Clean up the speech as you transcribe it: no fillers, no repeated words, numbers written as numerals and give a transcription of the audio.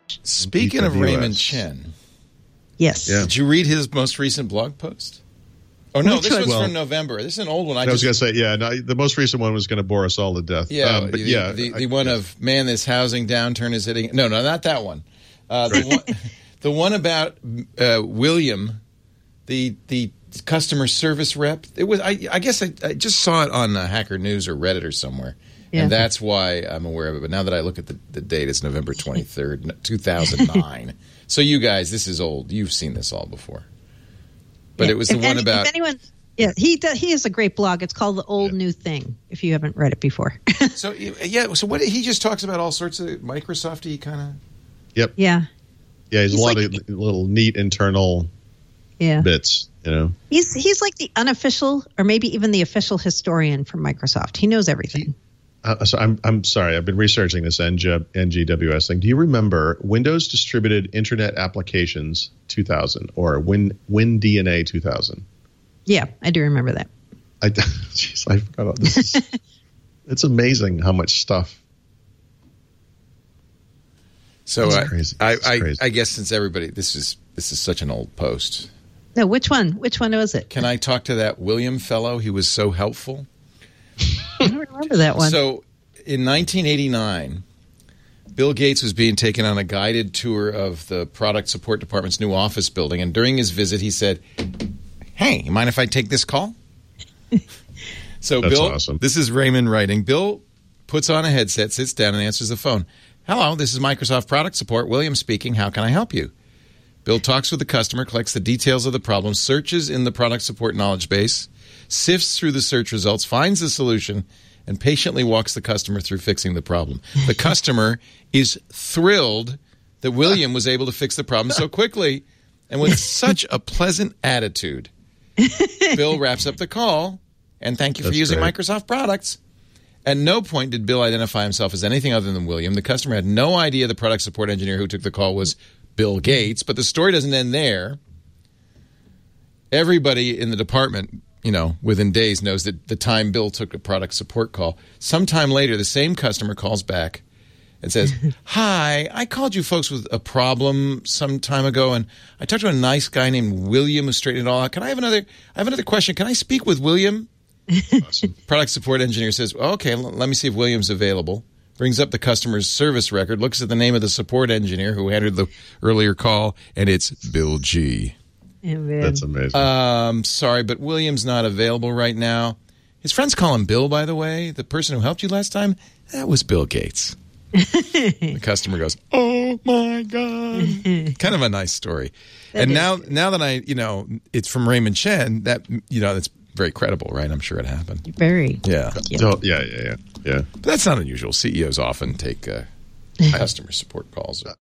Speaking of Raymond Chen. Yes. Yeah. Did you read his most recent blog post? Oh, no, this was from November. This is an old one. I was going to say, the most recent one was going to bore us all to death. Yeah, the one of, man, this housing downturn is hitting. No, not that one. The one about William, the customer service rep. It was. I guess I just saw it on Hacker News or Reddit or somewhere, and that's why I'm aware of it. But now that I look at the date, it's November 23rd, 2009. So you guys, this is old. You've seen this all before. But it was the one about. If anyone, he has a great blog. It's called The Old New Thing. If you haven't read it before. So what he just talks about all sorts of Microsoft-y kind of. Yep. Yeah. Yeah, he's a lot of little neat internal bits. He's like the unofficial, or maybe even the official historian for Microsoft. He knows everything. So I'm sorry. I've been researching this NGWS thing. Do you remember Windows Distributed Internet Applications 2000 or WinDNA 2000? Yeah, I do remember that. I forgot about this. It's amazing how much stuff. So I guess since everybody, this is such an old post. No, which one? Which one was it? Can I talk to that William fellow? He was so helpful. I don't remember that one. So in 1989, Bill Gates was being taken on a guided tour of the product support department's new office building. And during his visit, he said, "Hey, you mind if I take this call?" So That's Bill, awesome. This is Raymond writing. Bill puts on a headset, sits down, and answers the phone. "Hello, this is Microsoft Product Support. William speaking. How can I help you?" Bill talks with the customer, collects the details of the problem, searches in the product support knowledge base, sifts through the search results, finds the solution, and patiently walks the customer through fixing the problem. The customer is thrilled that William was able to fix the problem so quickly and with such a pleasant attitude. Bill wraps up the call, and thank you for using Microsoft products. At no point did Bill identify himself as anything other than William. The customer had no idea the product support engineer who took the call was Bill Gates, but the story doesn't end there. Everybody in the department, within days knows that the time Bill took a product support call. Sometime later, the same customer calls back and says, "Hi, I called you folks with a problem some time ago, and I talked to a nice guy named William who straightened it all out. I have another question. Can I speak with William?" Awesome. Product support engineer says, "Okay, let me see if William's available." Brings up the customer's service record, looks at the name of the support engineer who handled the earlier call, and it's Bill G. That's amazing. Sorry, but William's not available right now. His friends call him Bill, by the way. The person who helped you last time, that was Bill Gates. The customer goes, "Oh, my God." Kind of a nice story. And now that it's from Raymond Chen, that's very credible, right? I'm sure it happened. Very. Yeah. Yeah. But that's not unusual. CEOs often take customer support calls.